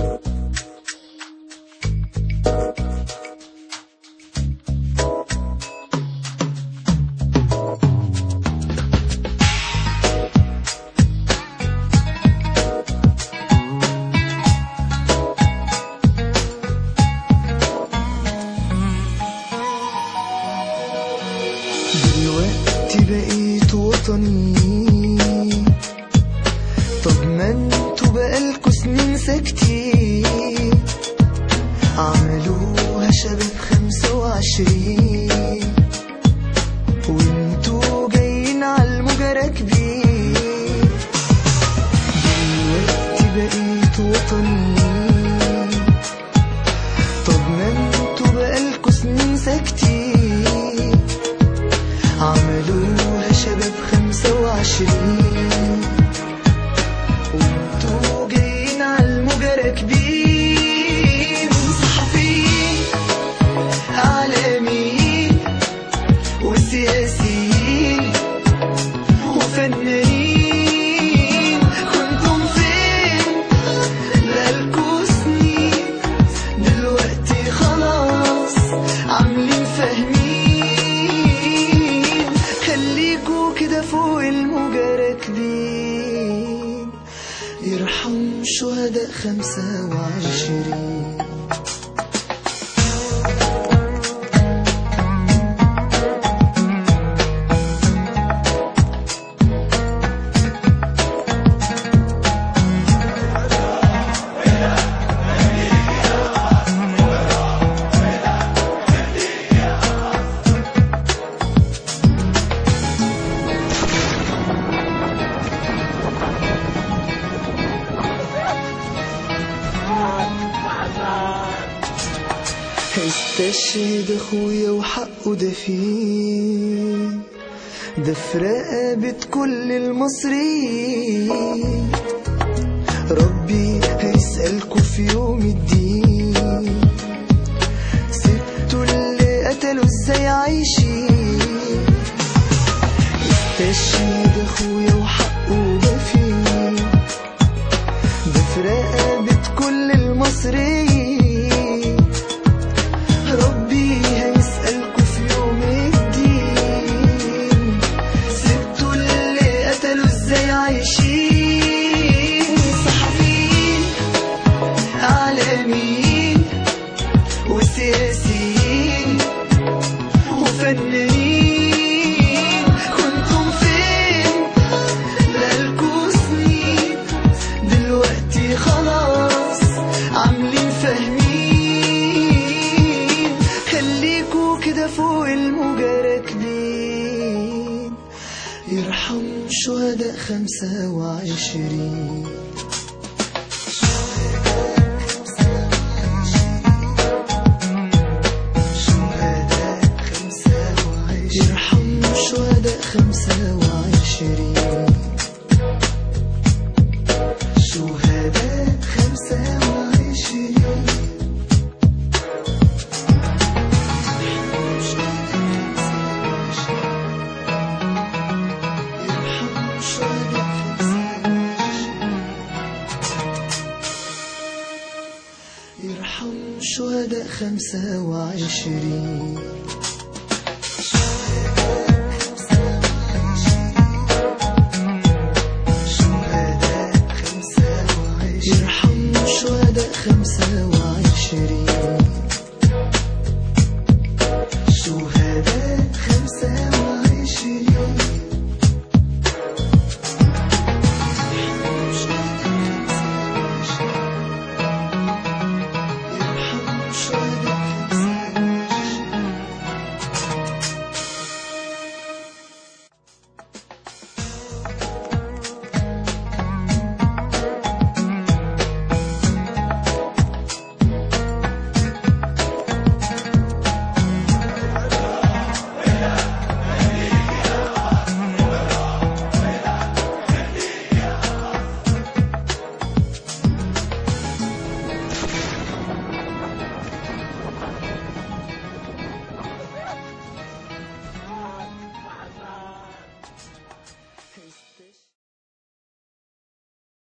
دلوقتي بقيت وطني، طب ما انتوا بقالكوا سنين ساكتين. عملوها شباب 25 وانتوا جايين عالموجة راكبين. دلوقتي بقيت وطني، طب ما انتوا بقالكوا سنين ساكتين. عملوها شباب 25 وانتوا جايين عالموجة راكبين. صحفيين اعلاميين وسياسيين وفنانين، كنتم فين بقالكوا سنين؟ دلوقتي خلاص عاملين فاهمين. خليكوا كده فوق الموجة راكبين، يرحم شهداء 25. استشهد اخويا وحقه ده فين، ده في رقبة كل المصريين. ربي هيسألكوا في يوم الدين، سبتوا اللي قتلوا ازاي عايشين. استشهد اخويا وحقه ده فين، ده في رقبة كل المصريين. ربي هيسألكوا في يوم الدين، سبتوا اللي قتلوا ازاي عايشين. صحفيين اعلاميين وسياسيين وفنانين، كنتم فين بقالكوا سنين؟ دلوقتي خلاص عاملين فاهمين. خليكوا كده فوق الموجة راكبين، يرحم شهداء 25. يرحم شهداء 25. شهداء 25. يرحم شهداء 25.